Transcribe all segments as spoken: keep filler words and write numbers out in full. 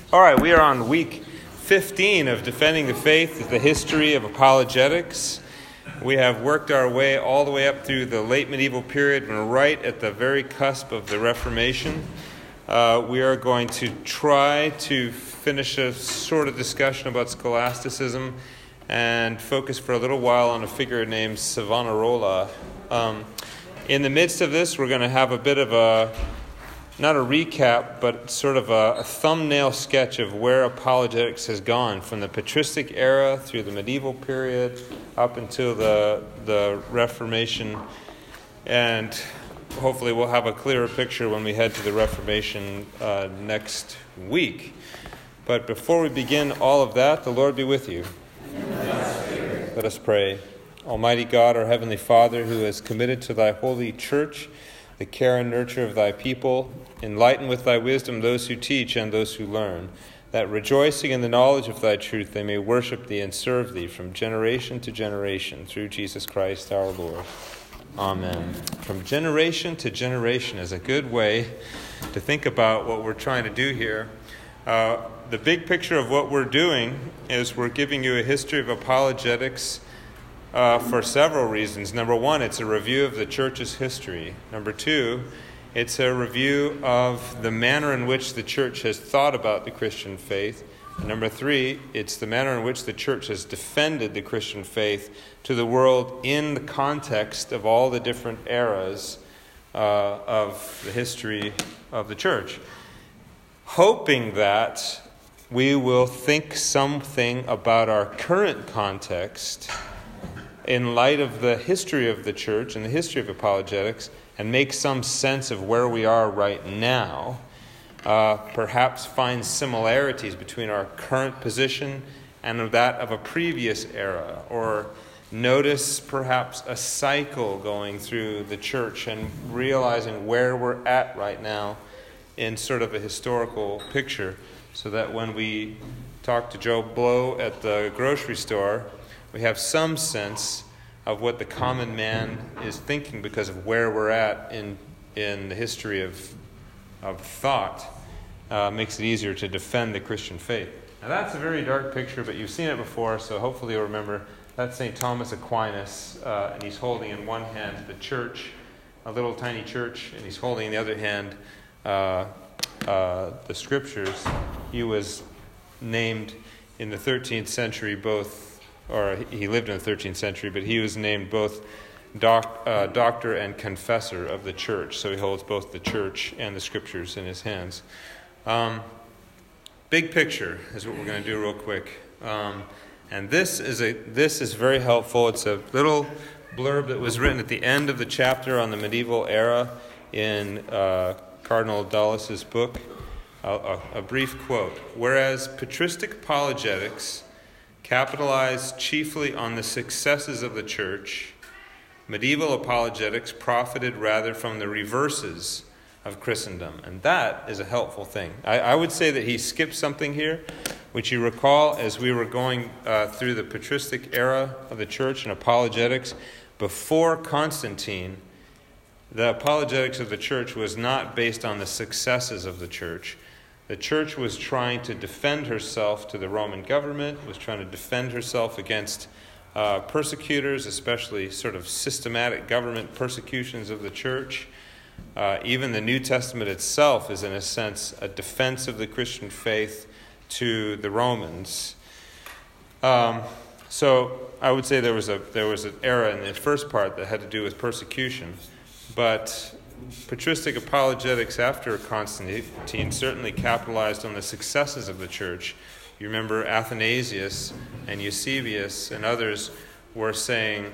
All right, we are on week fifteen of Defending the Faith, the history of apologetics. We have worked our way all the way up through the late medieval period and we're right at the very cusp of the Reformation. Uh, we are going to try to finish a sort of discussion about scholasticism and focus for a little while on a figure named Savonarola. Um, in the midst of this, we're going to have a bit of a not a recap, but sort of a, a thumbnail sketch of where apologetics has gone from the patristic era through the medieval period up until the the Reformation. And hopefully we'll have a clearer picture when we head to the Reformation uh, next week. But before we begin all of that, the Lord be with you. Let us pray. Almighty God, our Heavenly Father, who has committed to thy holy church the care and nurture of thy people, enlighten with thy wisdom those who teach and those who learn, that rejoicing in the knowledge of thy truth they may worship thee and serve thee from generation to generation, through Jesus Christ our Lord. Amen. From generation to generation is a good way to think about what we're trying to do here. Uh, the big picture of what we're doing is we're giving you a history of apologetics Uh, for several reasons. Number one, it's a review of the church's history. Number two, it's a review of the manner in which the church has thought about the Christian faith. And number three, it's the manner in which the church has defended the Christian faith to the world in the context of all the different eras uh, of the history of the church. Hoping that we will think something about our current context in light of the history of the church and the history of apologetics, and make some sense of where we are right now, uh, perhaps find similarities between our current position and that of a previous era, or notice perhaps a cycle going through the church and realizing where we're at right now in sort of a historical picture, so that when we talk to Joe Blow at the grocery store, we have some sense of what the common man is thinking because of where we're at in in the history of of thought. Uh, makes it easier to defend the Christian faith. Now that's a very dark picture, but you've seen it before, so hopefully you'll remember. That's Saint Thomas Aquinas, uh, and he's holding in one hand the church, a little tiny church, and he's holding in the other hand uh, uh, the scriptures. He was named in the thirteenth century both or he lived in the thirteenth century, but he was named both doc, uh, doctor and confessor of the church. So he holds both the church and the scriptures in his hands. Um, big picture is what we're going to do real quick. Um, and this is a this is very helpful. It's a little blurb that was written at the end of the chapter on the medieval era in uh, Cardinal Dulles' book. A, a, a brief quote. Whereas patristic apologetics capitalized chiefly on the successes of the church, medieval apologetics profited rather from the reverses of Christendom. And that is a helpful thing. I, I would say that he skipped something here, which you recall as we were going uh, through the patristic era of the church and apologetics. Before Constantine, the apologetics of the church was not based on the successes of the church. The church was trying to defend herself to the Roman government, was trying to defend herself against uh, persecutors, especially sort of systematic government persecutions of the church. Uh, even the New Testament itself is, in a sense, a defense of the Christian faith to the Romans. Um, so I would say there was a there was an era in the first part that had to do with persecution, but patristic apologetics after Constantine certainly capitalized on the successes of the church. You remember Athanasius and Eusebius and others were saying,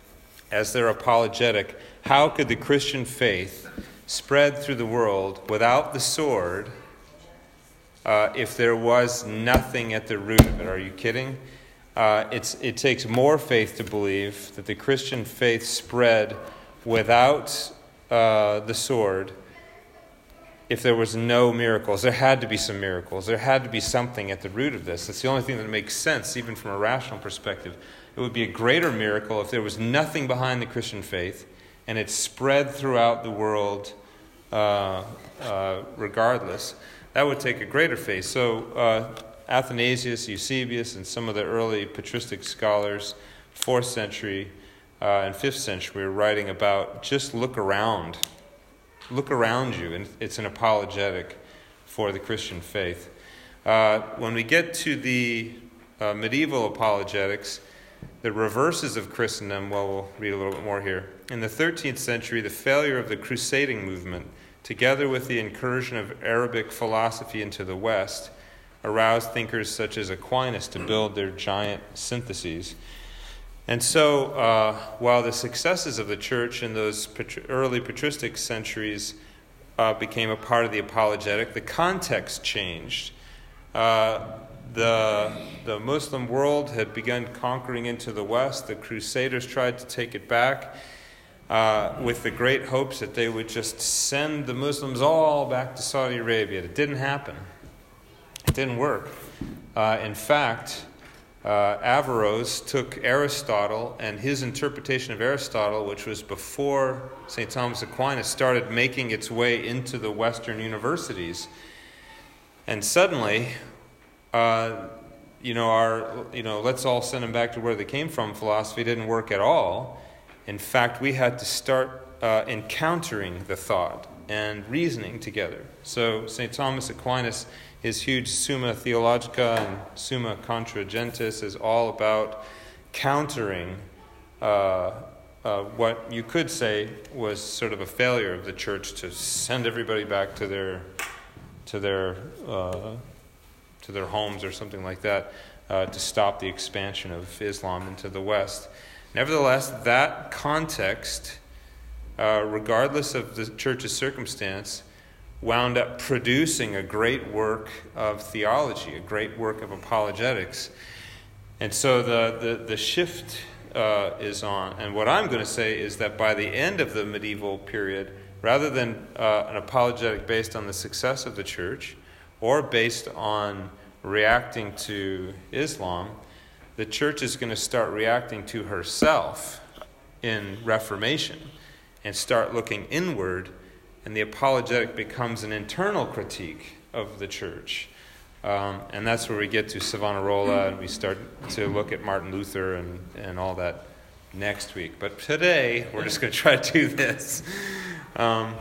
as their apologetic, how could the Christian faith spread through the world without the sword uh, if there was nothing at the root of it? Are you kidding? Uh, it's, it takes more faith to believe that the Christian faith spread without Uh, the sword if there was no miracles. There had to be some miracles. There had to be something at the root of this. That's the only thing that makes sense, even from a rational perspective. It would be a greater miracle if there was nothing behind the Christian faith and it spread throughout the world uh, uh, regardless. that would take a greater faith. So uh, Athanasius, Eusebius, and some of the early patristic scholars, fourth century uh, and fifth century, were writing about just look around. Look around you, and it's an apologetic for the Christian faith. Uh, when we get to the uh, medieval apologetics, the reverses of Christendom, well, we'll read a little bit more here. In the thirteenth century, the failure of the crusading movement, together with the incursion of Arabic philosophy into the West, aroused thinkers such as Aquinas to build their giant syntheses. And so, uh, while the successes of the church in those patri- early patristic centuries uh, became a part of the apologetic, the context changed. Uh, the, the Muslim world had begun conquering into the West. The Crusaders tried to take it back uh, with the great hopes that they would just send the Muslims all back to Saudi Arabia. It didn't happen. It didn't work. Uh, in fact, Uh, Averroes took Aristotle and his interpretation of Aristotle, which was before Saint Thomas Aquinas started making its way into the Western universities. And suddenly, uh, you know, our, you know, let's all send them back to where they came from philosophy didn't work at all. In fact, we had to start uh, encountering the thought and reasoning together. So Saint Thomas Aquinas, his huge Summa Theologica and Summa Contra Gentes is all about countering uh, uh, what you could say was sort of a failure of the church to send everybody back to their to their uh, to their homes or something like that, uh, to stop the expansion of Islam into the West. Nevertheless, that context, uh, regardless of the church's circumstance, wound up producing a great work of theology, a great work of apologetics. And so the, the, the shift uh, is on. And what I'm going to say is that by the end of the medieval period, rather than uh, an apologetic based on the success of the church or based on reacting to Islam, the church is going to start reacting to herself in Reformation and start looking inward. And the apologetic becomes an internal critique of the church. Um, and that's where we get to Savonarola, and we start to look at Martin Luther and, and all that next week. But today, we're just going to try to do this. Um,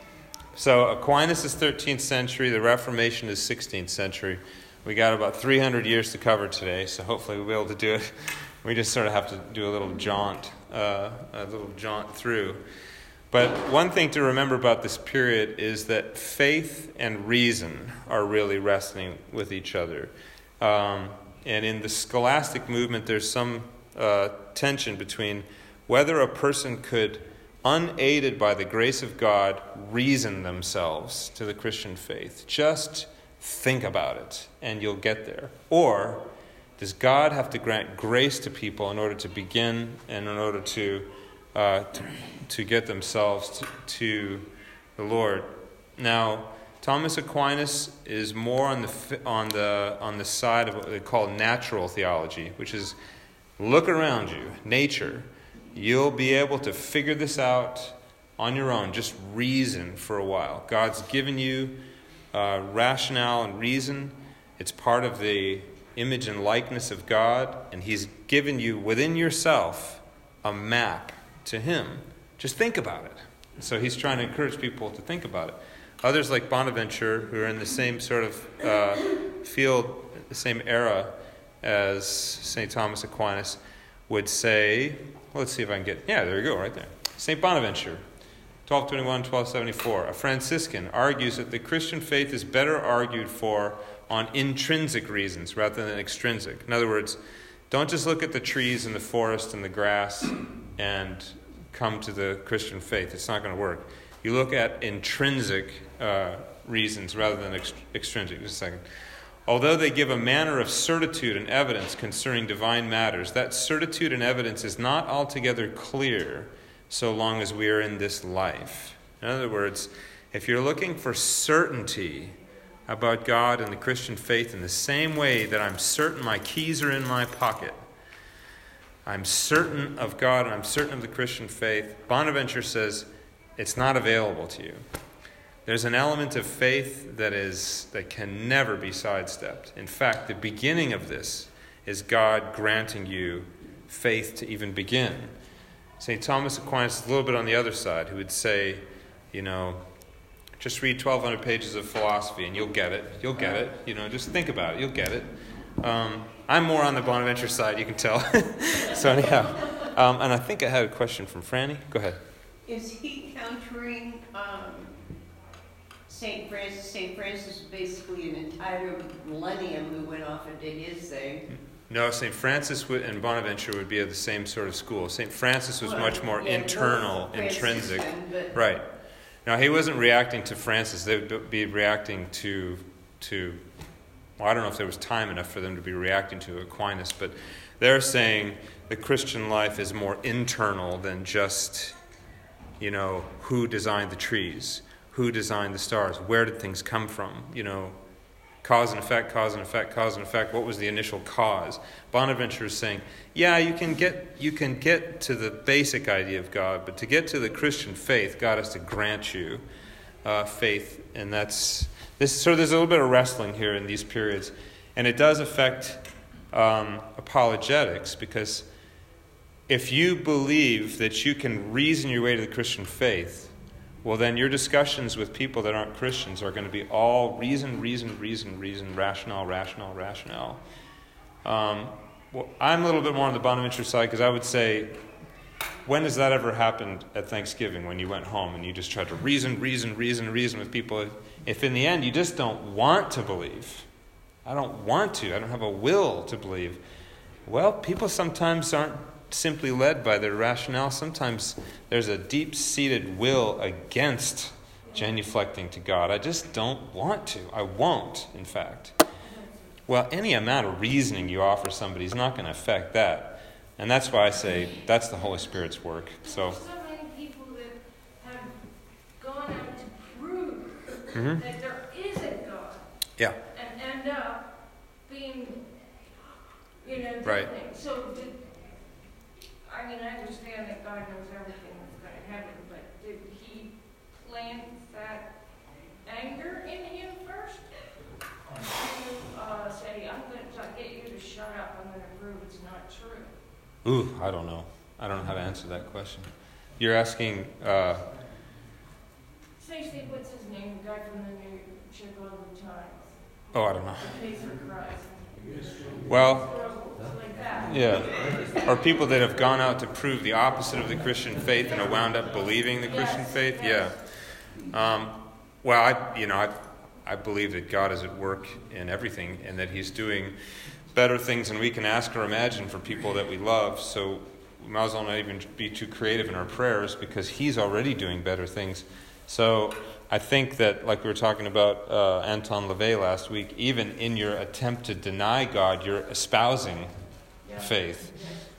so Aquinas is thirteenth century, the Reformation is sixteenth century. We got about three hundred years to cover today, so hopefully we'll be able to do it. We just sort of have to do a little jaunt, uh, a little jaunt through. But one thing to remember about this period is that faith and reason are really wrestling with each other. Um, and in the scholastic movement, there's some uh, tension between whether a person could, unaided by the grace of God, reason themselves to the Christian faith. Just think about it, and you'll get there. Or does God have to grant grace to people in order to begin and in order to Uh, to, to get themselves to, to the Lord? Now, Thomas Aquinas is more on the on the on the side of what they call natural theology, which is look around you, nature. You'll be able to figure this out on your own. Just reason for a while. God's given you uh, rationale and reason. It's part of the image and likeness of God, and He's given you within yourself a map to Him. Just think about it. So he's trying to encourage people to think about it. Others like Bonaventure, who are in the same sort of uh, field, the same era as Saint Thomas Aquinas, would say, well, let's see if I can get, yeah, there you go, right there. Saint Bonaventure, twelve twenty-one to twelve seventy-four, a Franciscan, argues that the Christian faith is better argued for on intrinsic reasons rather than extrinsic. In other words, don't just look at the trees and the forest and the grass and come to the Christian faith. It's not going to work. You look at intrinsic uh, reasons rather than ext- extrinsic. Just a second. Although they give a manner of certitude and evidence concerning divine matters, that certitude and evidence is not altogether clear so long as we are in this life. In other words, if you're looking for certainty about God and the Christian faith in the same way that I'm certain my keys are in my pocket, I'm certain of God and I'm certain of the Christian faith, Bonaventure says it's not available to you. There's an element of faith that is that can never be sidestepped. In fact, the beginning of this is God granting you faith to even begin. Saint Thomas Aquinas is a little bit on the other side, who would say, you know, just read twelve hundred pages of philosophy and you'll get it. You'll get it. You know, just think about it. You'll get it. Um, I'm more on the Bonaventure side, you can tell. So anyhow, um, and I think I had a question from Franny. Go ahead. Is he countering um, Saint Francis? Saint Francis is basically an entire millennium who went off and did his thing. No, Saint Francis would, and Bonaventure would be of the same sort of school. Saint Francis was well, much more yeah, internal, intrinsic. But... Right. Now, he wasn't reacting to Francis. They would be reacting to, to, well, I don't know if there was time enough for them to be reacting to Aquinas, but they're saying the Christian life is more internal than just, you know, who designed the trees, who designed the stars, where did things come from, you know, cause and effect, cause and effect, cause and effect. What was the initial cause? Bonaventure is saying, yeah, you can get you can get to the basic idea of God, but to get to the Christian faith, God has to grant you uh, faith, and that's this. So there's a little bit of wrestling here in these periods, and it does affect um, apologetics, because if you believe that you can reason your way to the Christian faith, well, then your discussions with people that aren't Christians are going to be all reason, reason, reason, reason, rationale, rationale, rationale. Um, well, I'm a little bit more on the Bonaventure side, because I would say, when has that ever happened at Thanksgiving, when you went home and you just tried to reason, reason, reason, reason with people? If in the end you just don't want to believe, I don't want to, I don't have a will to believe, well, people sometimes aren't simply led by their rationale. Sometimes there's a deep-seated will against genuflecting to God. I just don't want to. I won't, in fact. Well, any amount of reasoning you offer somebody is not going to affect that. And that's why I say that's the Holy Spirit's work. So, so many people that have gone out to prove mm-hmm. that there is a God. Yeah. And end up being, you know, different. Right. So, did, I mean, I understand that God knows everything that's going to happen, but did he plant that anger in him first? Or to uh, say, I'm going to get you to shut up, I'm going to prove it's not true? Ooh, I don't know. I don't know how to answer that question. You're asking... Uh, Say, say, what's his name? The guy from the New Chicago Times. oh, I don't know. The case of Christ. Well... Like that. Yeah. Or people that have gone out to prove the opposite of the Christian faith and have wound up believing the Christian Yes, faith? yes. Yeah. Um, well, I, you know, I, I believe that God is at work in everything and that he's doing better things than we can ask or imagine for people that we love. So we might as well not even be too creative in our prayers, because he's already doing better things. So I think that, like we were talking about uh, Anton LaVey last week, even in your attempt to deny God, you're espousing Yeah. faith.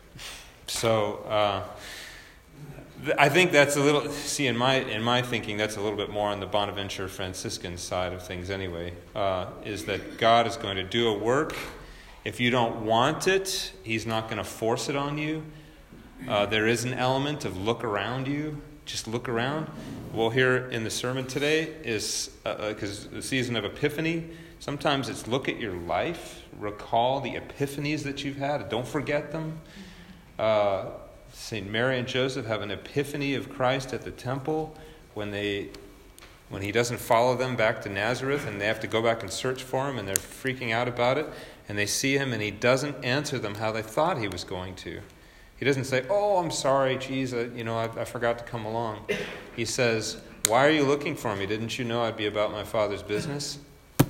So uh, th- I think that's a little, see, in my in my thinking, that's a little bit more on the Bonaventure Franciscan side of things anyway, uh, is that God is going to do a work. If you don't want it, he's not going to force it on you. Uh, there is an element of look around you. Just look around. Well, here in the sermon today is, because uh, the season of Epiphany, sometimes it's look at your life, recall the epiphanies that you've had, don't forget them. Uh, Saint Mary and Joseph have an epiphany of Christ at the temple when they, when he doesn't follow them back to Nazareth, and they have to go back and search for him, and they're freaking out about it, and they see him, and he doesn't answer them how they thought he was going to. He doesn't say, oh, I'm sorry, geez, I, you know, I, I forgot to come along. He says, why are you looking for me? Didn't you know I'd be about my Father's business?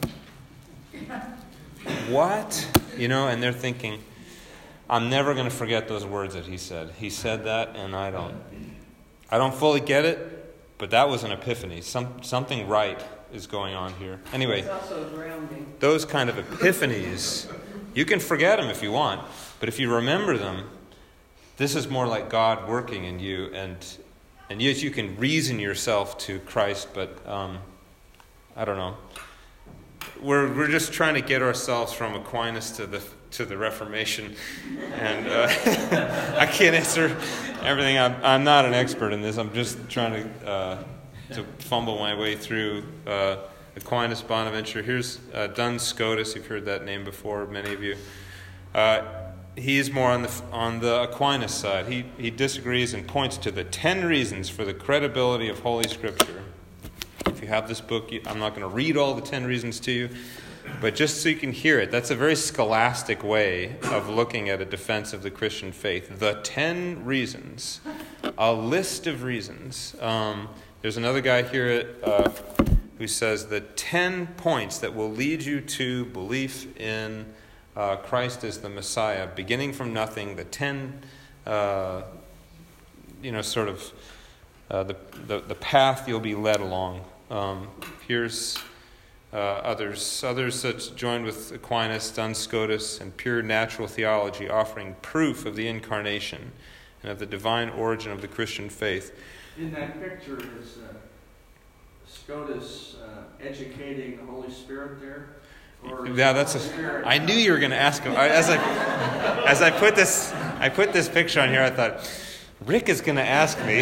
What? You know, and they're thinking, I'm never going to forget those words that he said. He said that, and I don't, I don't fully get it, but that was an epiphany. Some, something right is going on here. Anyway, It's also grounding. Those kind of epiphanies, you can forget them if you want, but if you remember them, this is more like God working in you, and and yes, you can reason yourself to Christ, but um, I don't know. We're we're just trying to get ourselves from Aquinas to the to the Reformation, and uh, I can't answer everything. I'm I'm not an expert in this. I'm just trying to uh, to fumble my way through uh, Aquinas, Bonaventure. Here's uh, Duns Scotus. You've heard that name before, many of you. Uh, he's more on the on the Aquinas side. He he disagrees and points to the ten reasons for the credibility of Holy Scripture. If you have this book, you, I'm not going to read all the ten reasons to you, but just so you can hear it, that's a very scholastic way of looking at a defense of the Christian faith. The ten reasons, a list of reasons. Um, there's another guy here uh, who says the ten points that will lead you to belief in uh, Christ as the Messiah, beginning from nothing. The ten, uh, you know, sort of uh, the, the the path you'll be led along. Um, here's uh, others, others that joined with Aquinas, Duns Scotus, and pure natural theology, offering proof of the incarnation and of the divine origin of the Christian faith. In that picture is uh, Scotus uh, educating the Holy Spirit there? Or yeah, that's. A, I knew you were going to ask him. I, as I as I put this, I put this picture on here. I thought Rick is going to ask me.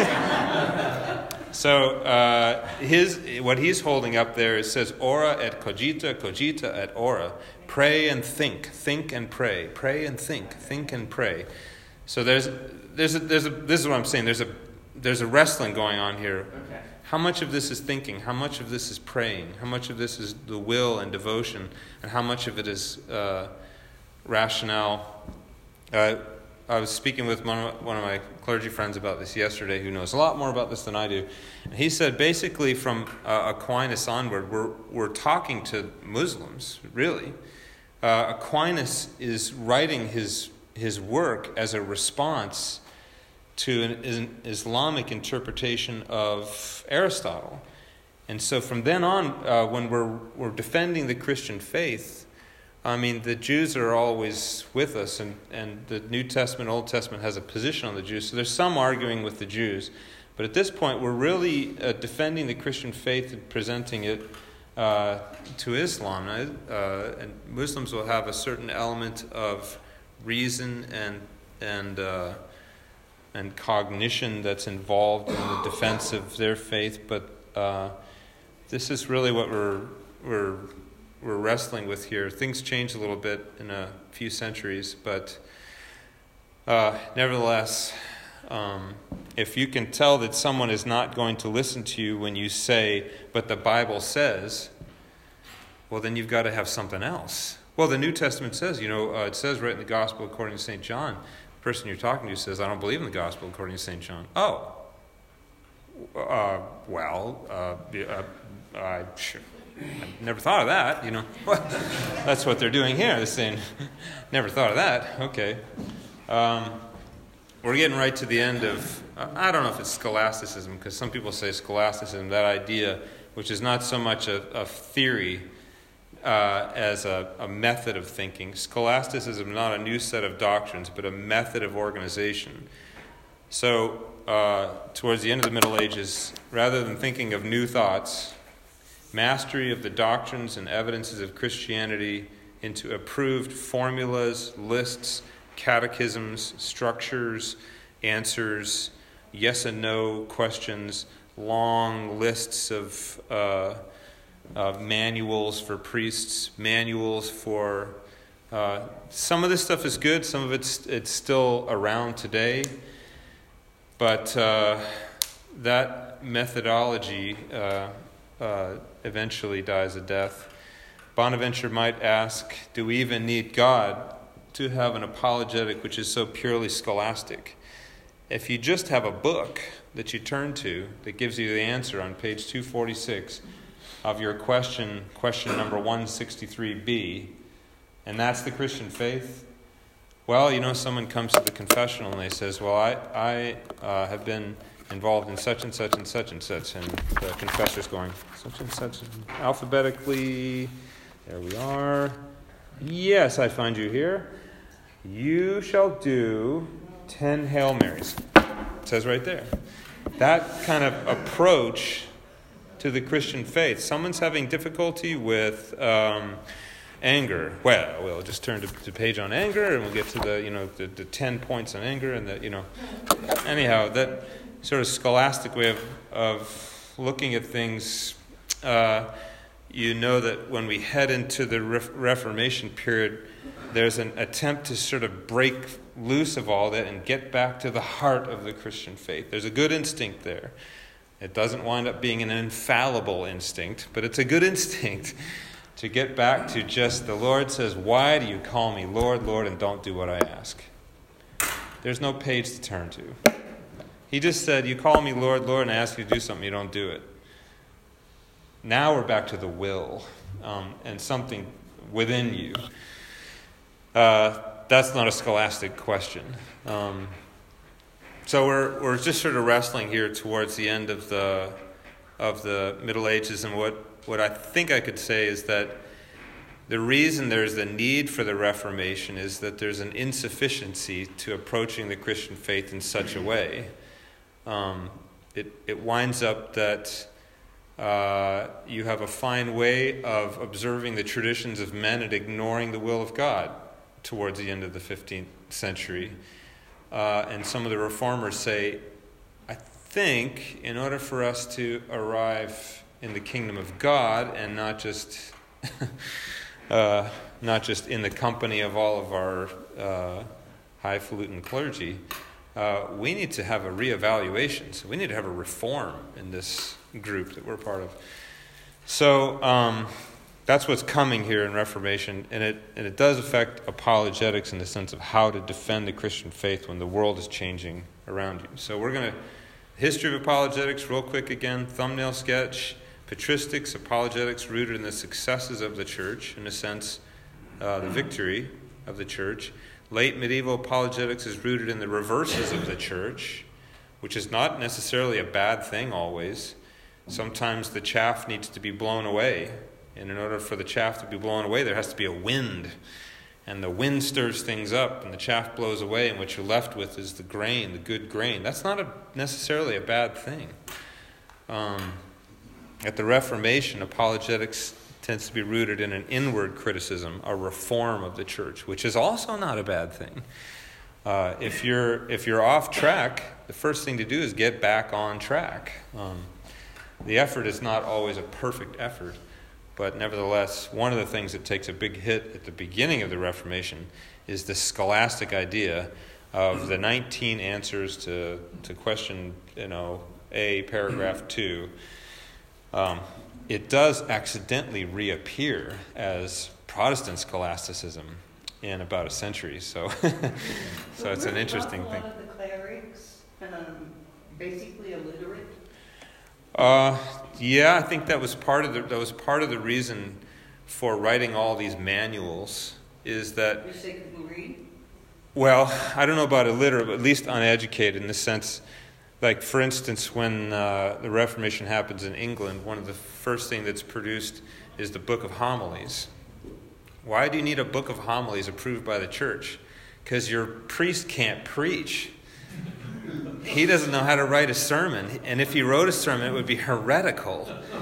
So uh, his what he's holding up there, it says, ora et cogita, cogita et ora. Pray and think, think and pray. Pray and think, think and pray. So there's there's a, there's a, this is what I'm saying. There's a there's a wrestling going on here. Okay. How much of this is thinking? How much of this is praying? How much of this is the will and devotion? And how much of it is uh, rationale? Uh, I was speaking with one of, one of my clergy friends about this yesterday, who knows a lot more about this than I do. And he said basically from uh, Aquinas onward, we're we're talking to Muslims, really. Uh, Aquinas is writing his his work as a response to an, an Islamic interpretation of Aristotle. And so from then on, uh, when we're we're defending the Christian faith, I mean, the Jews are always with us, and, and the New Testament, Old Testament has a position on the Jews. So there's some arguing with the Jews. But at this point, we're really uh, defending the Christian faith and presenting it uh, to Islam. Uh, and Muslims will have a certain element of reason and and uh, and cognition that's involved in the defense of their faith. But uh, this is really what we're we're we're wrestling with here. Things change a little bit in a few centuries, but uh, nevertheless, um, if you can tell that someone is not going to listen to you when you say, but the Bible says, well, then you've got to have something else. Well, the New Testament says, you know, uh, it says right in the Gospel according to Saint John, the person you're talking to says, I don't believe in the Gospel according to Saint John. Oh, uh, well, uh, uh, I sure. I never thought of that, you know. That's what they're doing here. They're saying, never thought of that. Okay. Um, we're getting right to the end of, uh, I don't know if it's scholasticism, because some people say scholasticism, that idea, which is not so much a, a theory uh, as a, a method of thinking. Scholasticism is not a new set of doctrines, but a method of organization. So, uh, towards the end of the Middle Ages, rather than thinking of new thoughts, mastery of the doctrines and evidences of Christianity into approved formulas, lists, catechisms, structures, answers, yes and no questions, long lists of uh, uh, manuals for priests, manuals for... Uh, some of this stuff is good, some of it's, it's still around today, but uh, that methodology... Uh, Uh, eventually dies a death. Bonaventure might ask, do we even need God to have an apologetic which is so purely scholastic? If you just have a book that you turn to that gives you the answer on page two forty-six of your question, question number one sixty-three B, and that's the Christian faith, well, you know, someone comes to the confessional and they says, well, I, I uh, have been involved in such and such and such and such, and the confessor's going, such and such, alphabetically, there we are. Yes, I find you here. You shall do ten Hail Marys. It says right there. That kind of approach to the Christian faith. Someone's having difficulty with um, anger. Well, we'll just turn to the page on anger, and we'll get to the, you know, the, the ten points on anger, and the, you know, anyhow, that sort of scholastic way of, of looking at things, uh, you know that when we head into the Re- Reformation period, there's an attempt to sort of break loose of all that and get back to the heart of the Christian faith. There's a good instinct there. It doesn't wind up being an infallible instinct, but it's a good instinct to get back to just the Lord says, why do you call me Lord, Lord, and don't do what I ask? There's no page to turn to. He just said, you call me Lord, Lord, and I ask you to do something, you don't do it. Now we're back to the will um, and something within you. Uh, that's not a scholastic question. Um, so we're we're just sort of wrestling here towards the end of the of the Middle Ages, and what, what I think I could say is that the reason there's the need for the Reformation is that there's an insufficiency to approaching the Christian faith in such a way. Um, it it winds up that uh, you have a fine way of observing the traditions of men and ignoring the will of God towards the end of the fifteenth century. Uh, and some of the reformers say, I think in order for us to arrive in the kingdom of God and not just uh, not just in the company of all of our uh, highfalutin clergy, uh, we need to have a reevaluation. So we need to have a reform in this group that we're part of. So um, that's what's coming here in Reformation, and it and it does affect apologetics in the sense of how to defend the Christian faith when the world is changing around you. So we're going to, history of apologetics, real quick again, thumbnail sketch, patristics, apologetics rooted in the successes of the church, in a sense, uh, the victory of the church. Late medieval apologetics is rooted in the reverses of the church, which is not necessarily a bad thing always. Sometimes the chaff needs to be blown away. And in order for the chaff to be blown away, there has to be a wind. And the wind stirs things up, and the chaff blows away, and what you're left with is the grain, the good grain. That's not a, necessarily a bad thing. Um, at the Reformation, apologetics tends to be rooted in an inward criticism, a reform of the church, which is also not a bad thing. Uh, if you're if you're off track, the first thing to do is get back on track. Um, the effort is not always a perfect effort. But nevertheless, one of the things that takes a big hit at the beginning of the Reformation is the scholastic idea of the nineteen answers to, to question, you know, A, paragraph two. Um, it does accidentally reappear as Protestant scholasticism in about a century. So, so it's an interesting thing. A lot of the clerics um, basically illiterate. Uh, yeah, I think that was part of the that was part of the reason for writing all these manuals. Is that Because they couldn't read? Well, I don't know about illiterate, but at least uneducated in the sense, like for instance, when uh, the Reformation happens in England, one of the first thing that's produced is the Book of Homilies. Why do you need a Book of Homilies approved by the church? Because your priest can't preach. He doesn't know how to write a sermon, and if he wrote a sermon, it would be heretical.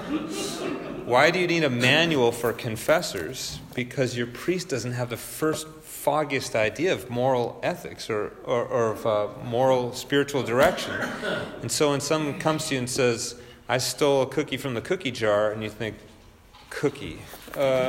Why do you need a manual for confessors? Because your priest doesn't have the first foggiest idea of moral ethics or, or, or of uh, moral spiritual direction. And so when someone comes to you and says, I stole a cookie from the cookie jar, and you think, cookie, uh,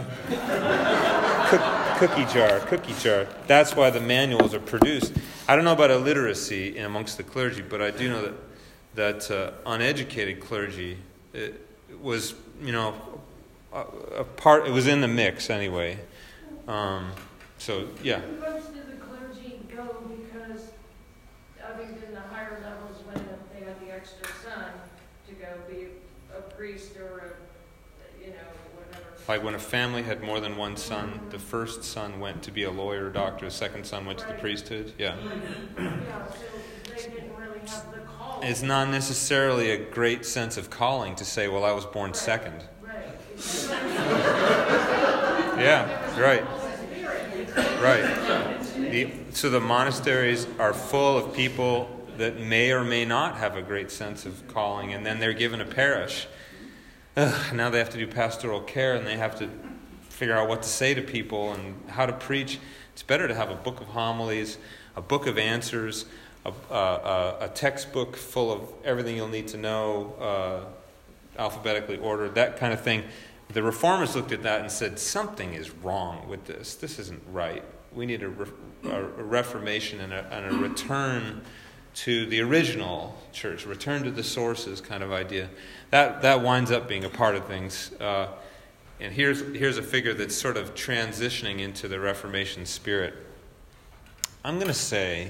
cook, cookie jar, cookie jar. That's why the manuals are produced. I don't know about illiteracy amongst the clergy, but I do know that that uh, uneducated clergy it, it was, you know, a, a part. It was in the mix anyway. Um, so yeah. Most of the clergy go because, other than the higher levels, when they have the extra son to go be a priest or a, you know, whatever. Like when a family had more than one son, the first son went to be a lawyer or doctor, the second son went to the priesthood. Yeah. Yeah, so they didn't really have the call. It's not necessarily a great sense of calling to say, well, I was born Right. second. Right. Yeah, right. Right. The, so the monasteries are full of people that may or may not have a great sense of calling, and then they're given a parish. Ugh, now they have to do pastoral care, and they have to figure out what to say to people and how to preach. It's better to have a book of homilies, a book of answers, a, a, a textbook full of everything you'll need to know, uh, alphabetically ordered, that kind of thing. The Reformers looked at that and said, something is wrong with this. This isn't right. We need a, re- a reformation and a, and a return to the original church, return to the sources kind of idea. That that winds up being a part of things. Uh, and here's here's a figure that's sort of transitioning into the Reformation spirit. I'm going to say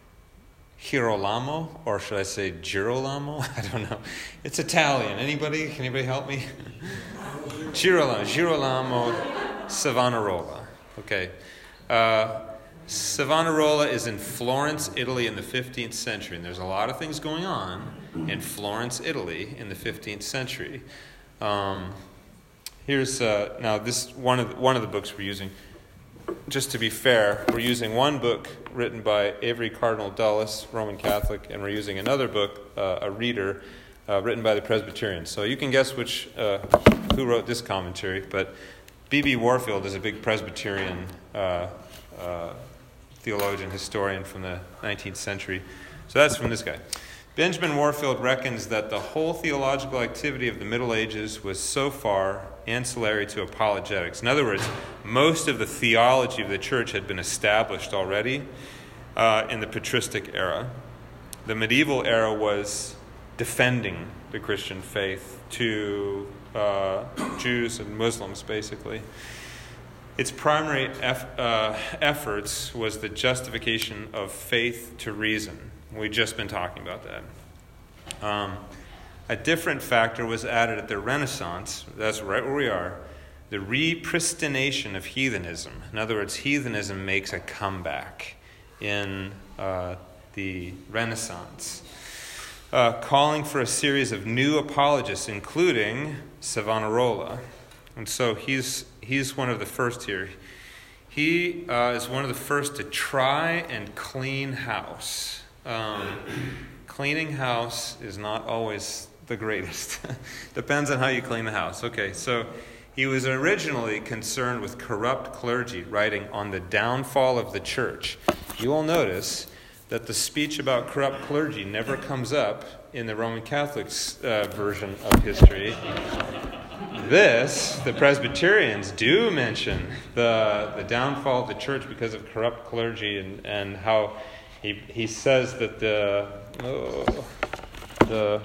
Girolamo, or should I say Girolamo? I don't know. It's Italian. Anybody? Can anybody help me? Girolamo, Girolamo Savonarola. Okay. Uh, Savonarola is in Florence, Italy in the fifteenth century. And there's a lot of things going on in Florence, Italy in the fifteenth century. Um, here's, uh, now this one of the, one of the books we're using. Just to be fair, we're using one book written by Avery Cardinal Dulles, Roman Catholic, and we're using another book, uh, A Reader, uh, written by the Presbyterians. So you can guess which uh, who wrote this commentary, but B B Warfield is a big Presbyterian uh, uh, theologian, historian from the nineteenth century. So that's from this guy. Benjamin Warfield reckons that the whole theological activity of the Middle Ages was so far ancillary to apologetics. In other words, most of the theology of the church had been established already uh, in the patristic era. The medieval era was defending the Christian faith to uh, Jews and Muslims, basically. Its primary eff- uh, efforts was the justification of faith to reason. We've just been talking about that. Um, a different factor was added at the Renaissance. That's right where we are. The repristination of heathenism. In other words, heathenism makes a comeback in uh, the Renaissance, uh, calling for a series of new apologists, including Savonarola. And so he's he's one of the first here. He uh, is one of the first to try and clean house. Um, cleaning house is not always the greatest. Depends on how you clean the house. Okay, so he was originally concerned with corrupt clergy, writing on the downfall of the church. You will notice that the speech about corrupt clergy never comes up in the Roman Catholic's uh, version of history. This, the Presbyterians do mention the the downfall of the church because of corrupt clergy, and, and how he he says that the oh, the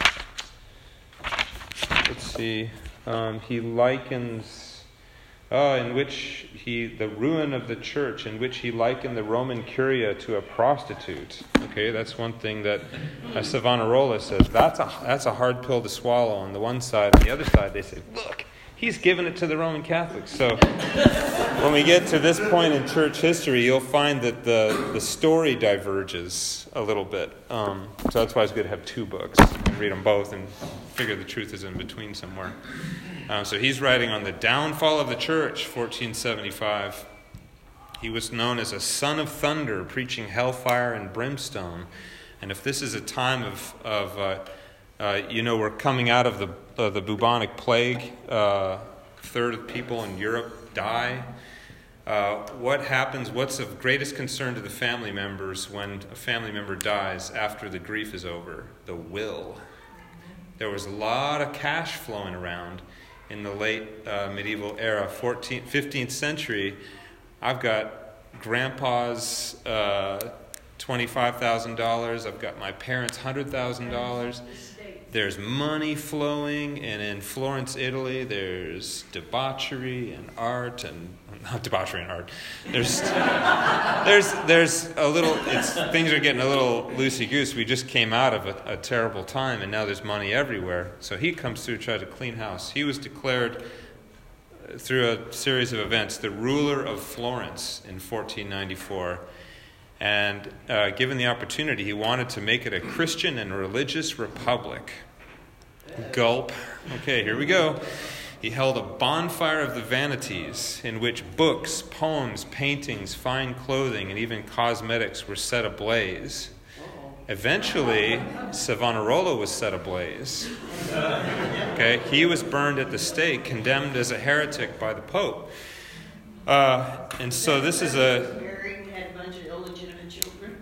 let's see um, he likens uh, in which he the ruin of the church, in which he likened the Roman Curia to a prostitute. Okay, that's one thing that uh, Savonarola says. That's a that's a hard pill to swallow on the one side. On the other side, they say, look, he's given it to the Roman Catholics. So when we get to this point in church history, you'll find that the, the story diverges a little bit. Um, so that's why it's good to have two books. You can read them both and figure the truth is in between somewhere. Um, so he's writing on the downfall of the church, fourteen seventy-five. He was known as a son of thunder, preaching hellfire and brimstone. And if this is a time of, of uh, uh, you know, we're coming out of the uh, the bubonic plague, uh, a third of people in Europe die. Uh, what happens, what's of greatest concern to the family members when a family member dies after the grief is over? The will. There was a lot of cash flowing around in the late uh, medieval era, fourteenth, fifteenth century. I've got grandpa's uh, twenty-five thousand dollars. I've got my parents' one hundred thousand dollars. There's money flowing, and in Florence, Italy, there's debauchery and art, and not debauchery and art. There's, there's, there's a little. It's things are getting a little loosey goose. We just came out of a, a terrible time, and now there's money everywhere. So he comes through, try to clean house. He was declared, through a series of events, the ruler of Florence in fourteen ninety-four. And uh, given the opportunity, he wanted to make it a Christian and religious republic. Gulp. Okay, here we go. He held a bonfire of the vanities in which books, poems, paintings, fine clothing, and even cosmetics were set ablaze. Eventually, Savonarola was set ablaze. Okay, he was burned at the stake, condemned as a heretic by the Pope. Uh, and so this is a...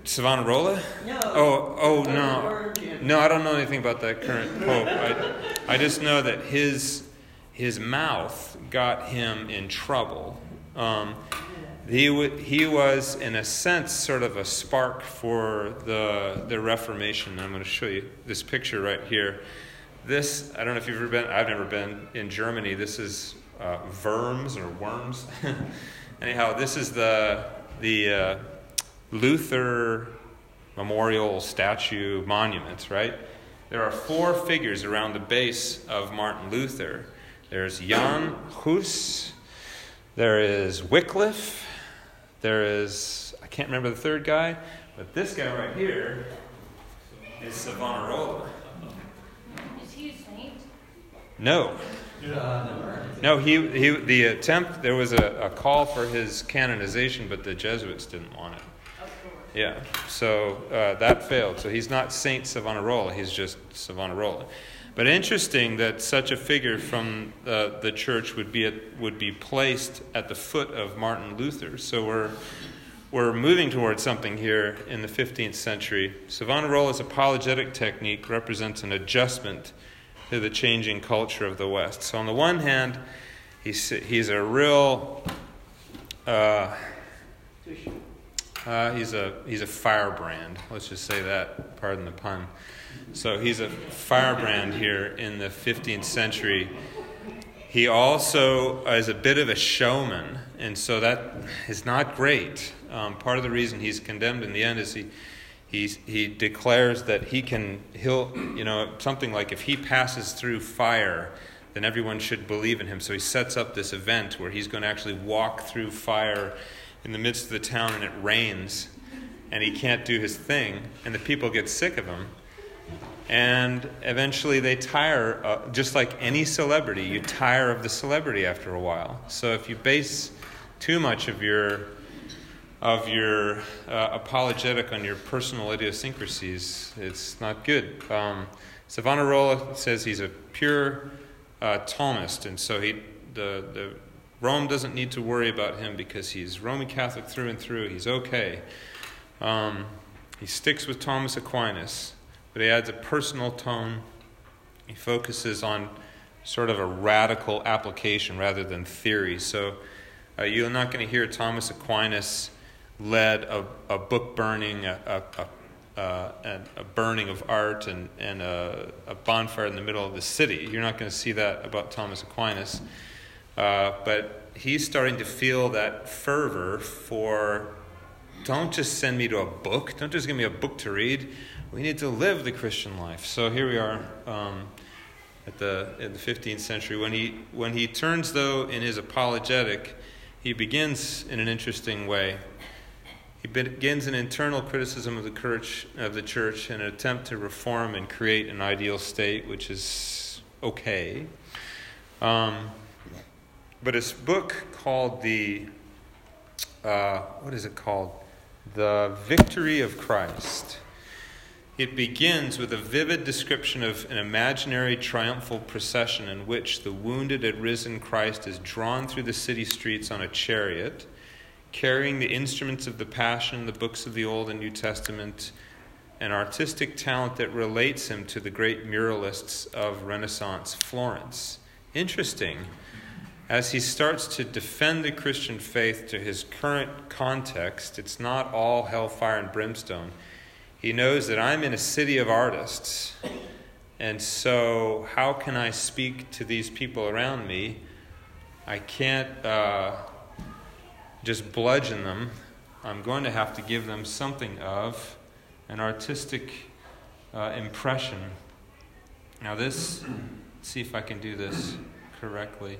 Savonarola? No. Oh, oh no. No, I don't know anything about that current pope. I, I just know that his his mouth got him in trouble. Um, he w- he was, in a sense, sort of a spark for the the Reformation. I'm going to show you this picture right here. This, I don't know if you've ever been. I've never been in Germany. This is uh, Worms or Worms. Anyhow, this is the the uh, Luther Memorial Statue Monument, right? There are four figures around the base of Martin Luther. There's Jan Hus, there is Wycliffe, there is, I can't remember the third guy, but this guy right here is Savonarola. Is he a saint? No. No, he, he the attempt, there was a, a call for his canonization, but the Jesuits didn't want it. Yeah, so uh, that failed. So he's not Saint Savonarola, he's just Savonarola. But interesting that such a figure from uh, the church would be at, would be placed at the foot of Martin Luther. So we're we're moving towards something here in the fifteenth century. Savonarola's apologetic technique represents an adjustment to the changing culture of the West. So on the one hand, he's he's a real uh, uh, he's a he's a firebrand. Let's just say that. Pardon the pun. So he's a firebrand here in the fifteenth century. He also is a bit of a showman, and so that is not great. Um, part of the reason he's condemned in the end is he he he declares that he can he'll you know something like if he passes through fire, then everyone should believe in him. So he sets up this event where he's going to actually walk through fire in the midst of the town, and it rains, and he can't do his thing, and the people get sick of him. And eventually they tire, uh, just like any celebrity, you tire of the celebrity after a while. So if you base too much of your of your uh, apologetic on your personal idiosyncrasies, it's not good. Um, Savonarola says he's a pure uh, Thomist, and so he the the Rome doesn't need to worry about him because he's Roman Catholic through and through. He's okay. Um, he sticks with Thomas Aquinas, but he adds a personal tone. He focuses on sort of a radical application rather than theory. So uh, you're not going to hear Thomas Aquinas led a, a book burning, a, a, a, a, a burning of art, and, and a, a bonfire in the middle of the city. You're not going to see that about Thomas Aquinas. Uh, but he's starting to feel that fervor for, don't just send me to a book. Don't just give me a book to read. We need to live the Christian life. So here we are um, at the in the fifteenth century. When he when he turns, though, in his apologetic, he begins in an interesting way. He begins an internal criticism of the church, of the church, in an attempt to reform and create an ideal state, which is okay. Um, but his book called the uh, what is it called? The Victory of Christ. It begins with a vivid description of an imaginary triumphal procession in which the wounded and risen Christ is drawn through the city streets on a chariot, carrying the instruments of the Passion, the books of the Old and New Testament, an artistic talent that relates him to the great muralists of Renaissance Florence. Interesting. As he starts to defend the Christian faith to his current context, it's not all hellfire and brimstone. He knows that I'm in a city of artists, and so how can I speak to these people around me? I can't uh, just bludgeon them. I'm going to have to give them something of an artistic uh, impression. Now this, let's see if I can do this correctly.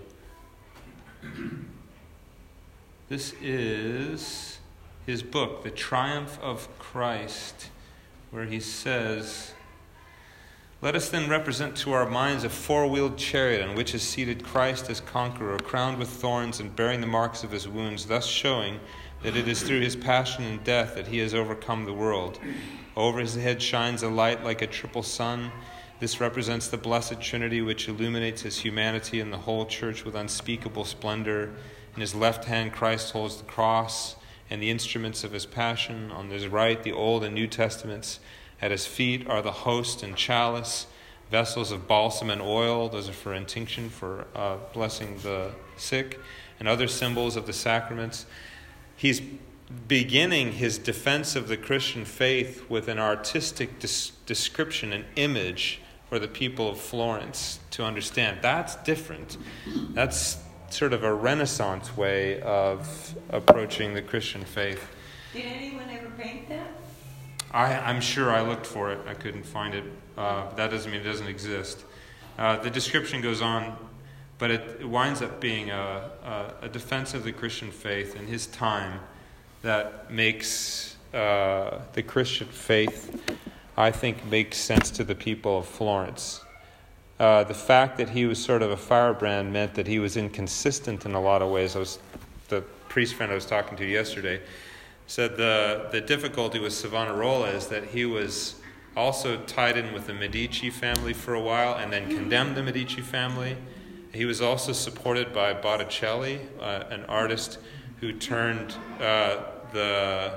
This is his book, The Triumph of Christ, where he says, "Let us then represent to our minds a four-wheeled chariot on which is seated Christ as conqueror, crowned with thorns and bearing the marks of his wounds, thus showing that it is through his passion and death that he has overcome the world. Over his head shines a light like a triple sun. This represents the Blessed Trinity, which illuminates his humanity and the whole church with unspeakable splendor. In his left hand Christ holds the cross and the instruments of his passion. On his right, the Old and New Testaments. At his feet are the host and chalice. vessels of balsam and oil. Those are for intinction, for uh, blessing the sick, and other symbols of the sacraments. He's beginning his defense of the Christian faith with an artistic dis- description, an image for the people of Florence to understand. That's different. That's sort of a Renaissance way of approaching the Christian faith. Did anyone ever paint that? I, I'm sure I looked for it. I couldn't find it. Uh, but that doesn't mean it doesn't exist. Uh, the description goes on, but it, it winds up being a, a, a defense of the Christian faith in his time that makes uh, the Christian faith, I think, makes sense to the people of Florence. Uh, the fact that he was sort of a firebrand meant that he was inconsistent in a lot of ways. I was the priest friend I was talking to yesterday said the the difficulty with Savonarola is that he was also tied in with the Medici family for a while and then condemned the Medici family. He was also supported by Botticelli, uh, an artist who turned uh, the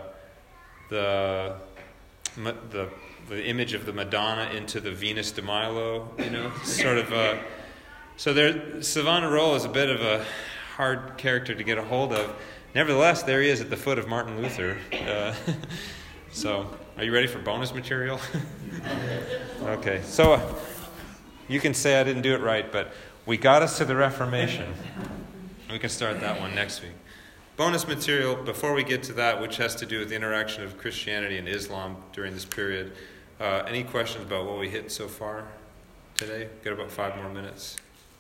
the the the image of the Madonna into the Venus de Milo, you know, sort of a. So there, Savonarola is a bit of a hard character to get a hold of. Nevertheless, there he is at the foot of Martin Luther. Uh, so, are you ready for bonus material? Okay, so uh, you can say I didn't do it right, but we got us to the Reformation. We can start that one next week. Bonus material, before we get to that, which has to do with the interaction of Christianity and Islam during this period. Uh, any questions about what we hit so far today? Got about five more minutes.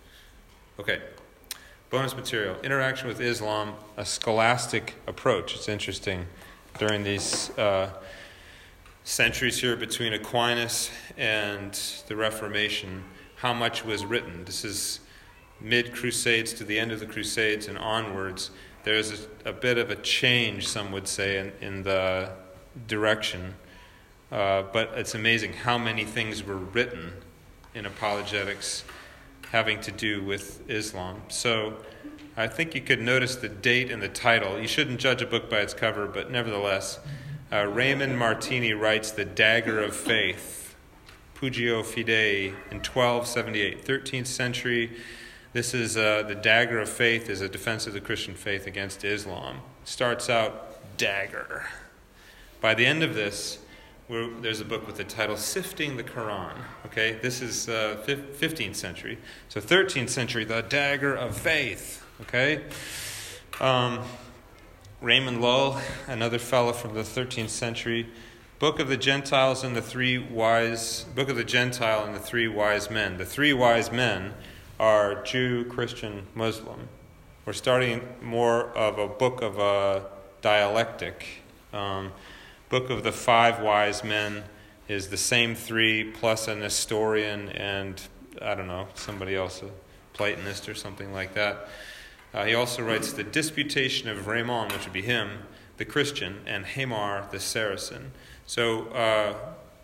Okay. Bonus material. Interaction with Islam, a scholastic approach. It's interesting. During these uh, centuries here between Aquinas and the Reformation, how much was written. This is mid-Crusades to the end of the Crusades and onwards. There's a, a bit of a change, some would say, in, in the direction. Uh, but it's amazing how many things were written in apologetics having to do with Islam. So I think you could notice the date and the title. You shouldn't judge a book by its cover, but nevertheless, uh, Raymond Martini writes The Dagger of Faith, Pugio Fidei, in twelve seventy-eight, thirteenth century. This is uh, The Dagger of Faith is a defense of the Christian faith against Islam. Starts out dagger. By the end of this, We're, there's a book with the title Sifting the Quran. Okay, this is uh, fifteenth century. So thirteenth century, The Dagger of Faith. Okay, um, Raymond Lull, another fellow from the thirteenth century. Book of the Gentiles and the Three Wise. Book of the Gentile and the Three Wise Men. The Three Wise Men are Jew, Christian, Muslim. We're starting more of a book of a dialectic. Um, Book of the Five Wise Men is the same three plus a Nestorian and, I don't know, somebody else, a Platonist or something like that. Uh, he also writes the Disputation of Raymond, which would be him, the Christian, and Hamar, the Saracen. So uh,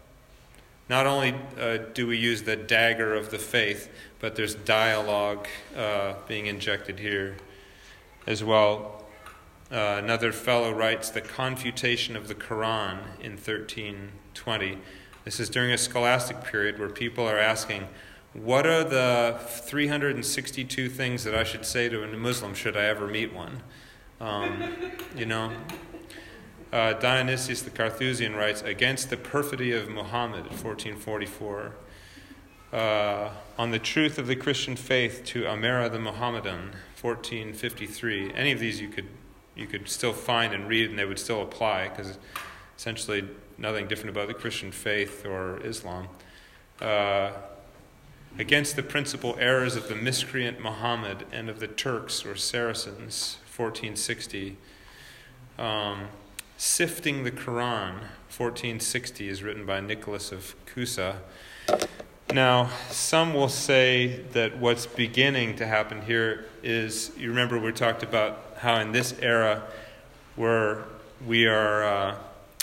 not only uh, do we use the dagger of the faith, but there's dialogue uh, being injected here as well. Uh, another fellow writes the Confutation of the Quran in thirteen twenty. This is during a scholastic period where people are asking, what are the three hundred sixty-two things that I should say to a Muslim should I ever meet one? Um, you know, uh, Dionysius the Carthusian writes, Against the Perfidy of Muhammad, fourteen forty-four. Uh, on the Truth of the Christian Faith to Amara the Mohammedan, fourteen fifty-three. Any of these you could you could still find and read, and they would still apply, because essentially nothing different about the Christian faith or Islam. Uh, against the principal errors of the miscreant Muhammad and of the Turks or Saracens, fourteen sixty. Um, Sifting the Quran, fourteen sixty, is written by Nicholas of Cusa. Now, some will say that what's beginning to happen here is, you remember we talked about how in this era where we are uh,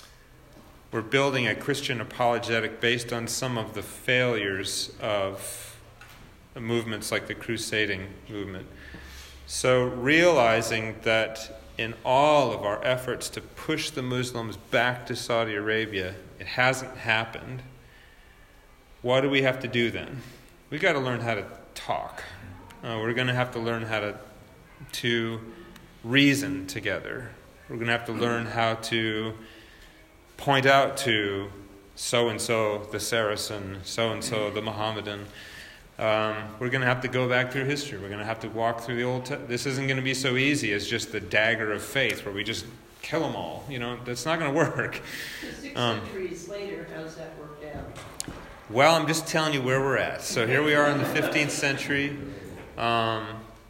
we're building a Christian apologetic based on some of the failures of movements like the crusading movement. So realizing that in all of our efforts to push the Muslims back to Saudi Arabia, it hasn't happened. what do we have to do then? We've got to learn how to talk. Uh, we're going to have to learn how to, to reason together. We're going to have to learn how to point out to so-and-so the Saracen, so-and-so the Mohammedan. Um, we're going to have to go back through history. We're going to have to walk through the Old Testament. This isn't going to be so easy as just the dagger of faith where we just kill them all. You know, that's not going to work. Six Um, centuries later, how's that worked out? Well, I'm just telling you where we're at. So here we are in the fifteenth century. Um,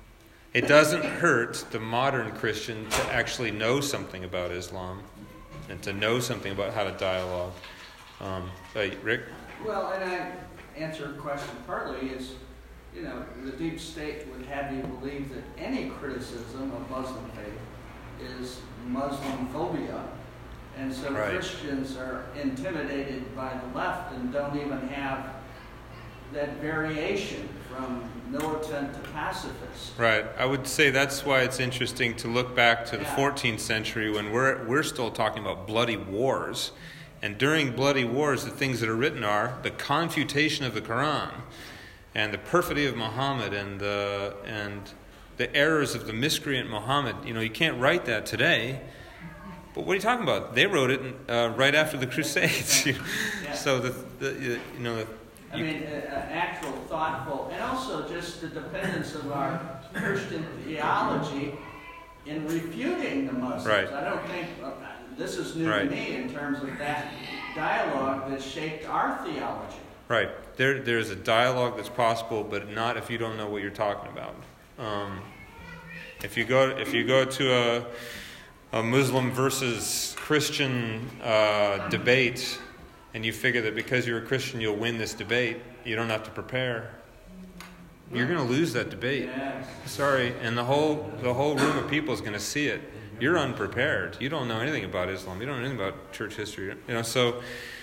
it doesn't hurt the modern Christian to actually know something about Islam and to know something about how to dialogue. Um, hey, Rick? Well, and I answer a question partly is, you know, the deep state would have you believe that any criticism of Muslim faith is Muslim phobia. And so Right. Christians are intimidated by the left and don't even have that variation from militant to pacifist. Right. I would say that's why it's interesting to look back to the Yeah. fourteenth century when we're we're still talking about bloody wars. And during bloody wars, the things that are written are the confutation of the Quran and the perfidy of Muhammad and the and the errors of the miscreant Muhammad. You know, you can't write that today. But what are you talking about? They wrote it uh, right after the Crusades. Yeah. So the, the you know the, I mean, uh, uh, actual, thoughtful, and also just the dependence of our Christian theology in refuting the Muslims. Right. I don't think, uh, this is new Right. to me in terms of that dialogue that shaped our theology. Right. There, there's a dialogue that's possible, but not if you don't know what you're talking about. Um, if you go, if you go to a, a Muslim versus Christian uh, debate, and you figure that because you're a Christian you'll win this debate, you don't have to prepare. You're going to lose that debate. Yes. Sorry, and the whole the whole room of people is going to see it. You're unprepared. You don't know anything about Islam. You don't know anything about church history. You know, so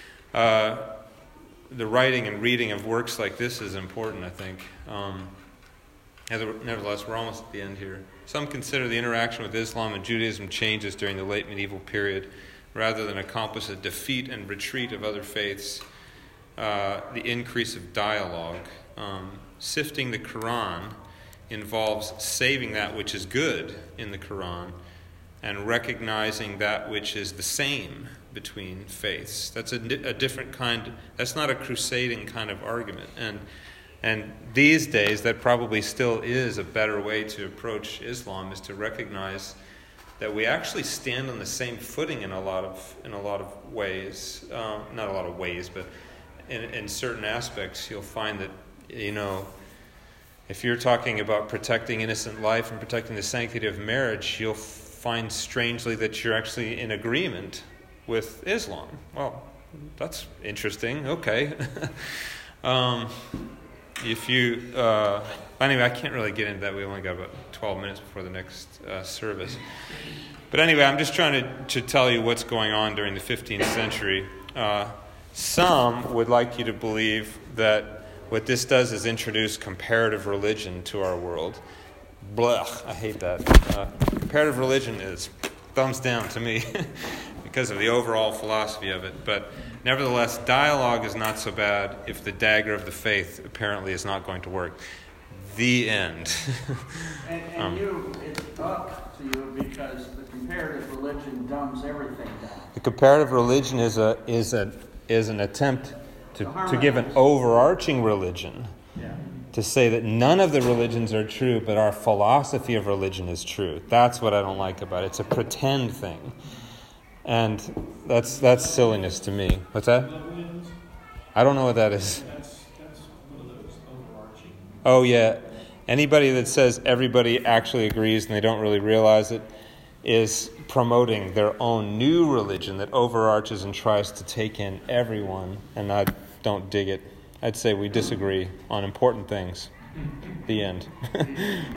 uh, the writing and reading of works like this is important, I think. Um, nevertheless, we're almost at the end here. Some consider the interaction with Islam and Judaism changes during the late medieval period, rather than accomplish a defeat and retreat of other faiths. Uh, the increase of dialogue. Um, sifting the Quran involves saving that which is good in the Quran and recognizing that which is the same between faiths. That's a, a different kind, that's not a crusading kind of argument. And and these days, that probably still is a better way to approach Islam, is to recognize that we actually stand on the same footing in a lot of in a lot of ways. Um, not a lot of ways, but in, in certain aspects, you'll find that, you know, if you're talking about protecting innocent life and protecting the sanctity of marriage, you'll find strangely that you're actually in agreement with Islam. Well, that's interesting. Okay. um, if you, uh, anyway, I can't really get into that. We only got about twelve minutes before the next uh, service. But anyway, I'm just trying to, to tell you what's going on during the fifteenth century. Uh, some would like you to believe that what this does is introduce comparative religion to our world. Blech, I hate that. Uh, comparative religion is thumbs down to me because of the overall philosophy of it. But nevertheless, dialogue is not so bad if the dagger of the faith apparently is not going to work. The end. And, and Um, you, it's up to you because the comparative religion dumbs everything down. The comparative religion is a is a is an attempt to, to give an overarching religion, Yeah. to say that none of the religions are true, but our philosophy of religion is true. That's what I don't like about it. It's a pretend thing. And that's that's silliness to me. What's that? I don't know what that is. That's, that's one of those overarching. Oh, yeah. Anybody that says everybody actually agrees and they don't really realize it is promoting their own new religion that overarches and tries to take in everyone, and I don't dig it. I'd say we disagree on important things. The end.